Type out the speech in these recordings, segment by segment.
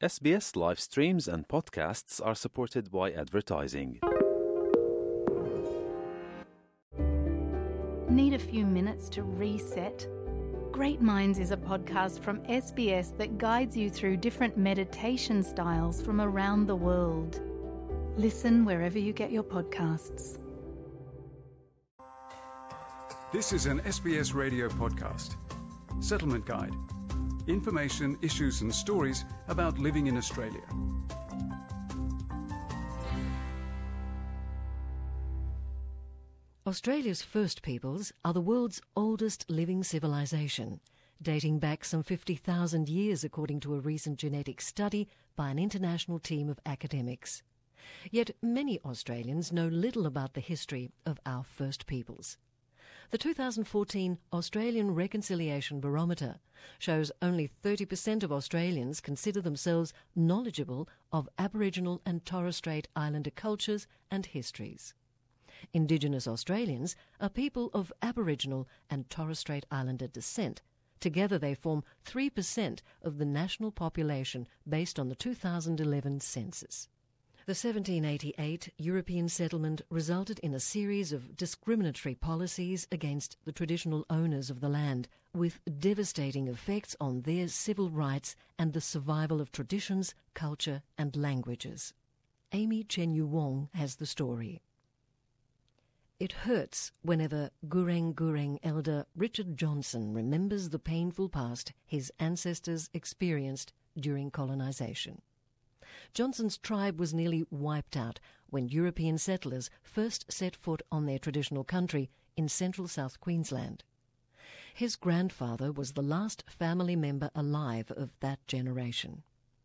SBS live streams and podcasts are supported by advertising. Need a few minutes to reset? Great Minds is a podcast from SBS that guides you through different meditation styles from around the world. Listen wherever you get your podcasts. This is an SBS radio podcast. Settlement Guide. Information, issues and stories about living in Australia. Australia's First Peoples are the world's oldest living civilization, dating back some 50,000 years according to a recent genetic study by an international team of academics. Yet many Australians know little about the history of our First Peoples. The 2014 Australian Reconciliation Barometer shows only 30% of Australians consider themselves knowledgeable of Aboriginal and Torres Strait Islander cultures and histories. Indigenous Australians are people of Aboriginal and Torres Strait Islander descent. Together they form 3% of the national population based on the 2011 census. The 1788 European settlement resulted in a series of discriminatory policies against the traditional owners of the land, with devastating effects on their civil rights and the survival of traditions, culture and languages. Amy Chen-Yu-Wong has the story. It hurts whenever Gureng Gureng elder Richard Johnson remembers the painful past his ancestors experienced during colonisation. Johnson's tribe was nearly wiped out when European settlers first set foot on their traditional country in central South Queensland. His grandfather was the last family member alive of that generation.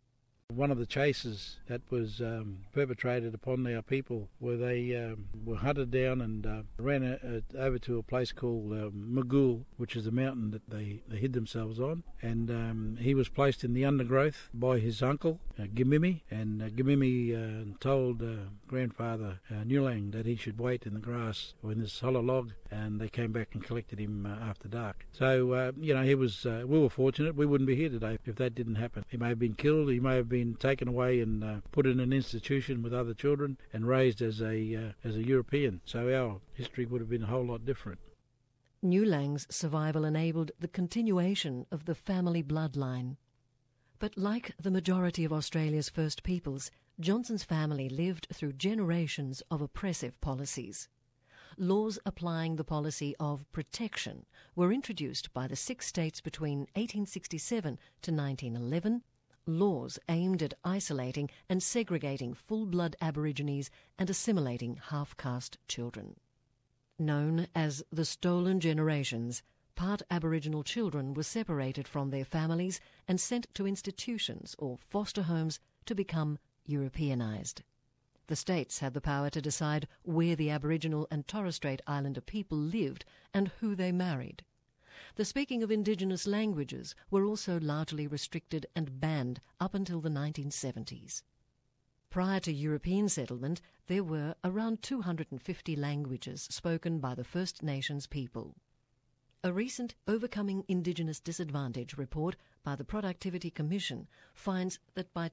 One of the chases that was perpetrated upon our people where they were hunted down and ran over to a place called Magul, which is a mountain that they hid themselves on. And he was placed in the undergrowth by his uncle, Gimimi, and Gimimi told grandfather Nulang that he should wait in the grass or in this hollow log, and they came back and collected him after dark. So, he was. We were fortunate. We wouldn't be here today if that didn't happen. He may have been killed. He may have been taken away and put in an institution with other children and raised as a European. So our history would have been a whole lot different. Nulang's survival enabled the continuation of the family bloodline. But like the majority of Australia's First Peoples, Johnson's family lived through generations of oppressive policies. Laws applying the policy of protection were introduced by the 6 states between 1867 to 1911, laws aimed at isolating and segregating full-blood Aborigines and assimilating half-caste children. Known as the Stolen Generations, part Aboriginal children were separated from their families and sent to institutions or foster homes to become Europeanised. The states had the power to decide where the Aboriginal and Torres Strait Islander people lived and who they married. The speaking of Indigenous languages were also largely restricted and banned up until the 1970s. Prior to European settlement, there were around 250 languages spoken by the First Nations people. A recent Overcoming Indigenous Disadvantage report by the Productivity Commission finds that by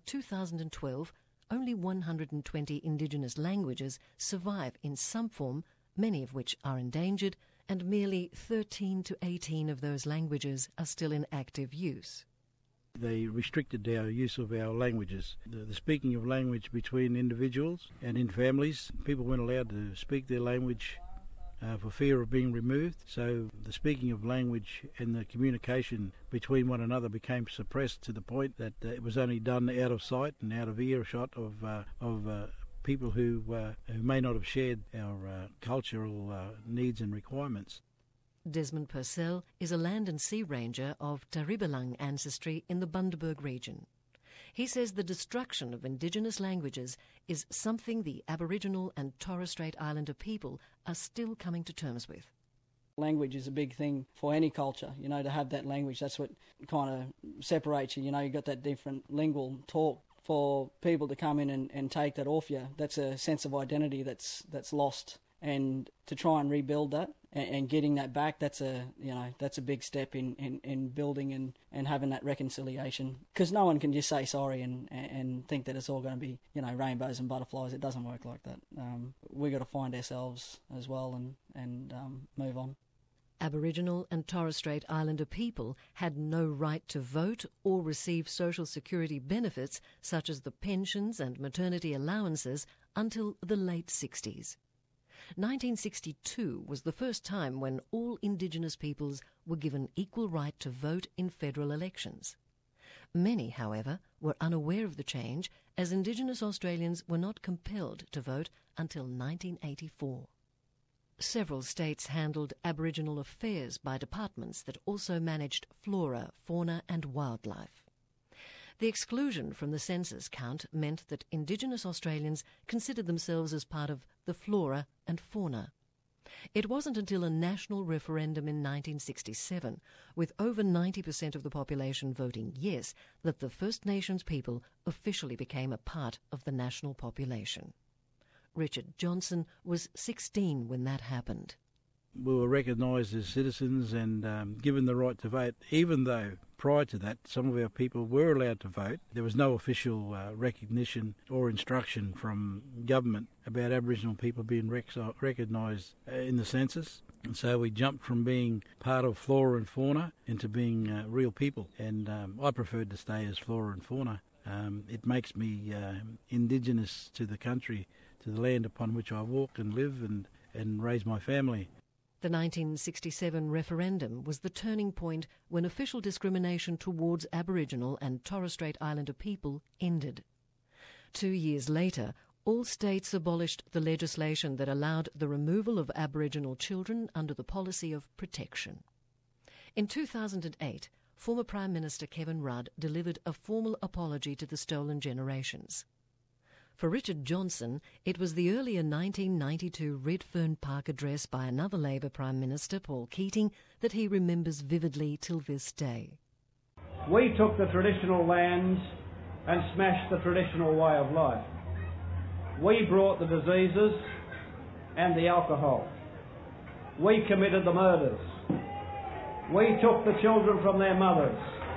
2012, only 120 Indigenous languages survive in some form, many of which are endangered, and merely 13 to 18 of those languages are still in active use. They restricted our use of our languages. The speaking of language between individuals and in families, people weren't allowed to speak their language for fear of being removed. So the speaking of language and the communication between one another became suppressed to the point that it was only done out of sight and out of earshot of people who may not have shared our cultural needs and requirements. Desmond Purcell is a land and sea ranger of Taribalang ancestry in the Bundaberg region. He says the destruction of Indigenous languages is something the Aboriginal and Torres Strait Islander people are still coming to terms with. Language is a big thing for any culture, to have that language. That's what kind of separates you. You've got that different lingual talk. For people to come in and take that off you, that's a sense of identity that's lost. and to try and rebuild that and getting that back, that's a big step in building and having that reconciliation, because no one can just say sorry and think that it's all going to be rainbows and butterflies. It doesn't work like that. We got to find ourselves as well and move on. Aboriginal and Torres Strait Islander people had no right to vote or receive social security benefits such as the pensions and maternity allowances until the late 60s. 1962 was the first time when all Indigenous peoples were given equal right to vote in federal elections. Many, however, were unaware of the change, as Indigenous Australians were not compelled to vote until 1984. Several states handled Aboriginal affairs by departments that also managed flora, fauna and wildlife. The exclusion from the census count meant that Indigenous Australians considered themselves as part of the flora and fauna. It wasn't until a national referendum in 1967, with over 90% of the population voting yes, that the First Nations people officially became a part of the national population. Richard Johnson was 16 when that happened. We were recognised as citizens and given the right to vote, even though prior to that some of our people were allowed to vote. There was no official recognition or instruction from government about Aboriginal people being recognised in the census. And so we jumped from being part of flora and fauna into being real people. And I preferred to stay as flora and fauna. It makes me Indigenous to the country, to the land upon which I walk and live and raise my family. The 1967 referendum was the turning point when official discrimination towards Aboriginal and Torres Strait Islander people ended. 2 years later, all states abolished the legislation that allowed the removal of Aboriginal children under the policy of protection. In 2008, former Prime Minister Kevin Rudd delivered a formal apology to the stolen generations. For Richard Johnson, it was the earlier 1992 Redfern Park address by another Labor Prime Minister, Paul Keating, that he remembers vividly till this day. We took the traditional lands and smashed the traditional way of life. We brought the diseases and the alcohol. We committed the murders. We took the children from their mothers.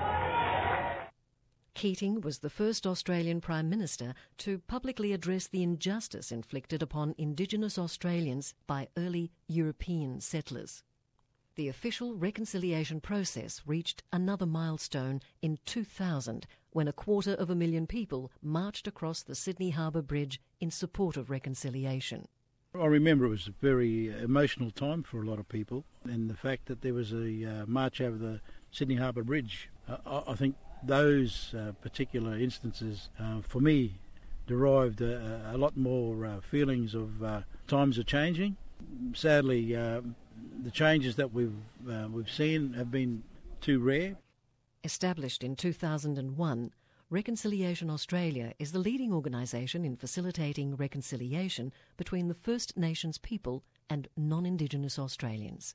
Keating was the first Australian Prime Minister to publicly address the injustice inflicted upon Indigenous Australians by early European settlers. The official reconciliation process reached another milestone in 2000 when 250,000 people marched across the Sydney Harbour Bridge in support of reconciliation. I remember it was a very emotional time for a lot of people, and the fact that there was a march over the Sydney Harbour Bridge, I think those particular instances, for me, derived a lot more feelings of times are changing. Sadly, the changes that we've seen have been too rare. Established in 2001, Reconciliation Australia is the leading organisation in facilitating reconciliation between the First Nations people and non-Indigenous Australians.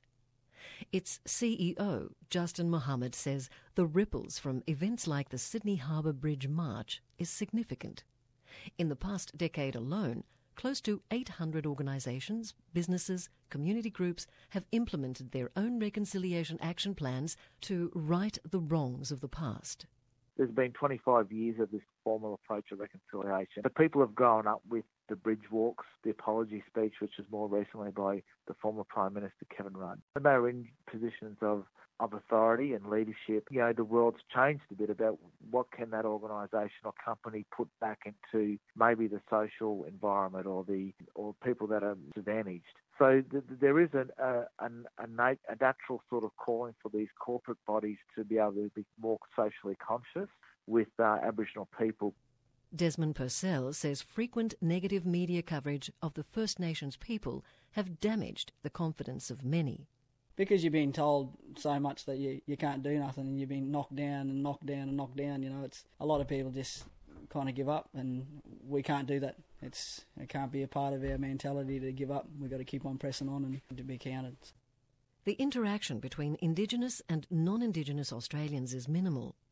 Its CEO, Justin Mohammed, says the ripples from events like the Sydney Harbour Bridge March is significant. In the past decade alone, close to 800 organisations, businesses, community groups have implemented their own reconciliation action plans to right the wrongs of the past. There's been 25 years of this formal approach of reconciliation. But people have grown up with the bridge walks, the apology speech, which was more recently by the former Prime Minister Kevin Rudd. And they were in positions of authority and leadership. You know, the world's changed a bit about what can that organisation or company put back into maybe the social environment or people that are disadvantaged. So there is a natural sort of calling for these corporate bodies to be able to be more socially conscious with Aboriginal people. Desmond Purcell says frequent negative media coverage of the First Nations people have damaged the confidence of many. Because you're being told so much that you can't do nothing, and you're being knocked down and knocked down and knocked down, it's a lot of people just kind of give up, and we can't do that. It can't be a part of our mentality to give up. We've got to keep on pressing on and to be counted. The interaction between Indigenous and non-Indigenous Australians is minimal.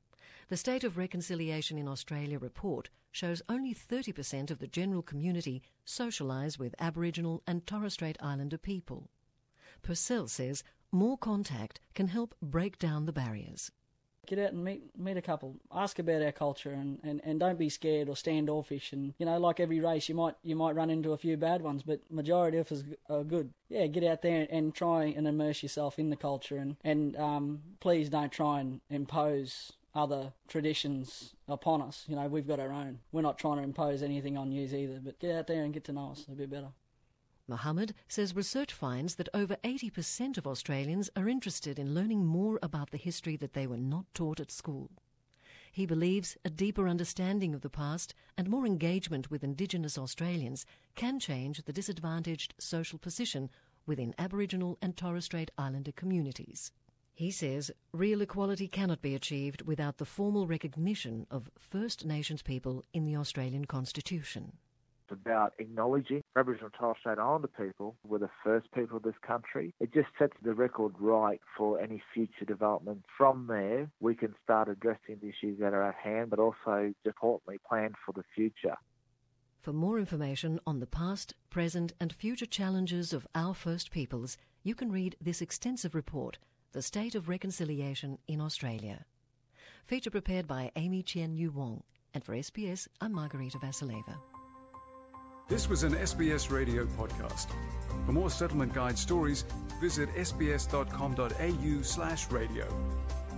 The State of Reconciliation in Australia report shows only 30% of the general community socialise with Aboriginal and Torres Strait Islander people. Purcell says more contact can help break down the barriers. Get out and meet a couple. Ask about our culture and don't be scared or standoffish. And, you know, like every race, you might run into a few bad ones, but majority of us are good. Yeah, get out there and try and immerse yourself in the culture and please don't try and impose other traditions upon us. You know, we've got our own. We're not trying to impose anything on you either, but get out there and get to know us a bit better. Mohammed says research finds that over 80% of Australians are interested in learning more about the history that they were not taught at school. He believes a deeper understanding of the past and more engagement with Indigenous Australians can change the disadvantaged social position within Aboriginal and Torres Strait Islander communities. He says real equality cannot be achieved without the formal recognition of First Nations people in the Australian Constitution. About acknowledging Aboriginal and Torres Strait Islander people were the first people of this country. It just sets the record right for any future development. From there, we can start addressing the issues that are at hand, but also, importantly, plan for the future. For more information on the past, present and future challenges of our First Peoples, you can read this extensive report, The State of Reconciliation in Australia. Feature prepared by Amy Chien Yu Wong, and for SBS, I'm Margarita Vasileva. This was an SBS radio podcast. For more Settlement Guide stories, visit sbs.com.au/radio.